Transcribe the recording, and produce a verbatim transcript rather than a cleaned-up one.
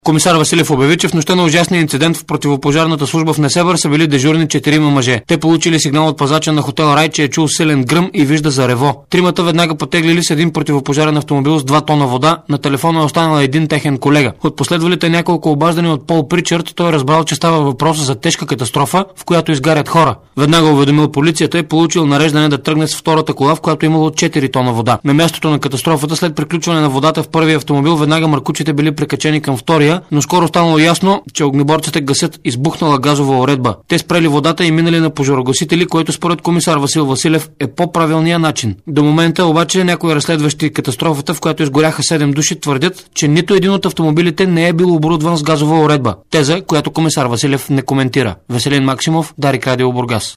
Комисар Василев обяви, че в нощта на ужасния инцидент в противопожарната служба в Несебър са били дежурни четирима мъже. Те получили сигнал от пазача на хотел Рай, че е чул силен гръм и вижда зарево. Тримата веднага потеглили с един противопожарен автомобил с два тона вода. На телефона е останал един техен колега. От последвалите няколко обаждания от Пол Причард, той разбрал, че става въпрос за тежка катастрофа, в която изгарят хора. Веднага уведомил полицията и получил нареждане да тръгне с втората кола, в която имало четири тона вода. На мястото на катастрофата, след приключване на водата в първия автомобил, веднага маркучите били прикачени към втория, но скоро станало ясно, че огнеборците гасят избухнала газова уредба. Те спрели водата и минали на пожарогасители, което според комисар Васил Василев е по-правилният начин. До момента обаче някои разследващи катастрофата, в която изгоряха седем души, твърдят, че нито един от автомобилите не е бил оборудван с газова уредба. Теза, която комисар Василев не коментира. Веселин Максимов, Дарик Радио, Бургас.